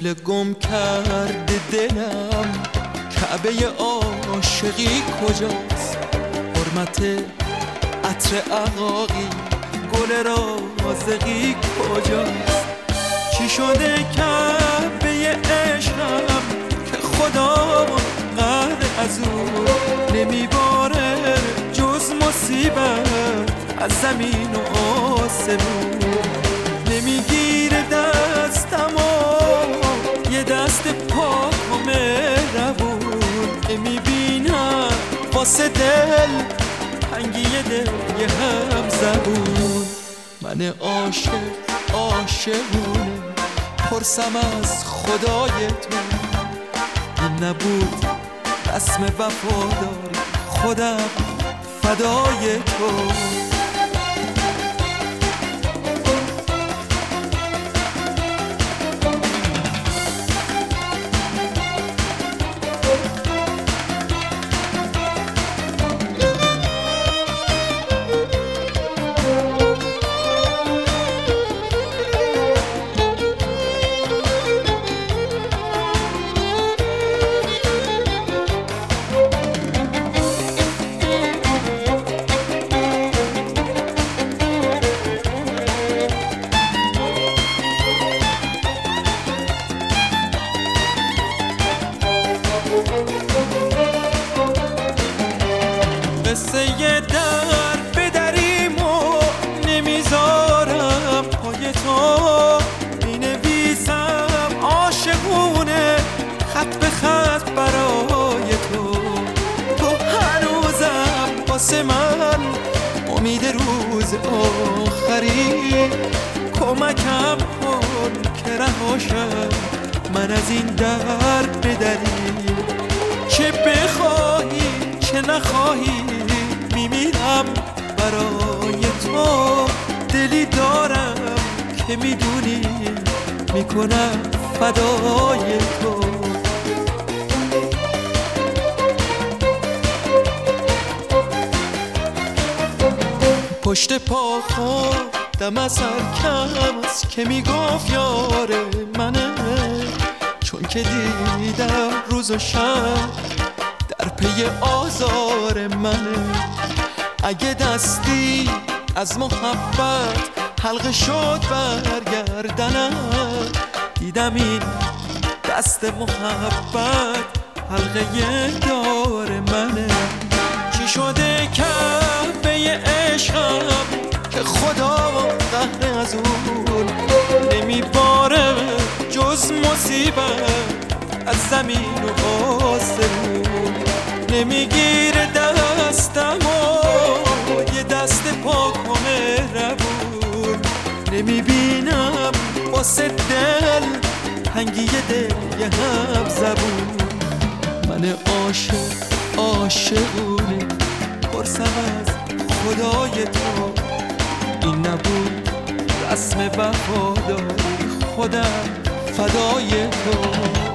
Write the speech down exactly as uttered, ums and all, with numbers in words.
قبل گم کرده دلم، کعبه عاشقی کجاست؟ حرمت عطر عقاقی گل رازقی کجاست؟ چی شده کعبه عشقم که خدا قهر از اون نمیباره جز مصیبت از زمین و آسمون؟ نمیگیره دستم و یه دست پاک و مهربون، نمیبینم واسه دل تنگی دل یه هم زبون. من عاشق عاشقونه پرسم از خدای تو، این نبود رسم وفاداری خودم فدای تو. قصه یه در بدریم و نمیذارم پای تو، مینویسم عاشقونه خط به خط برای تو. تو هنوزم واسه من امید روز آخری، کمکم کن که رهاشم من از این در بدری. چه بخواهی چه نخواهی میمیرم برای تو، دلی دارم که میدونی میکنم فدای تو. پشت پا خودم از هر کس که میگفت یاره منه، چون که دیدم روز و شب در پی آزار منه. اگه دستی از محبت حلقه شد برگردنم، دیدم این دست محبت حلقه دار منه. چی شده کعبه عشقم که خدا قهر از اون نمیباره جز مصیبت از زمین و آسمون؟ نمیگیره دستم و یه دست پاک و مهربون، نمیبینم واسه دل تنگی دل یه هم زبون. من عاشق عاشقونه پرسم از خدای تو، این نبود رسم وفاداری خودم فدای تو.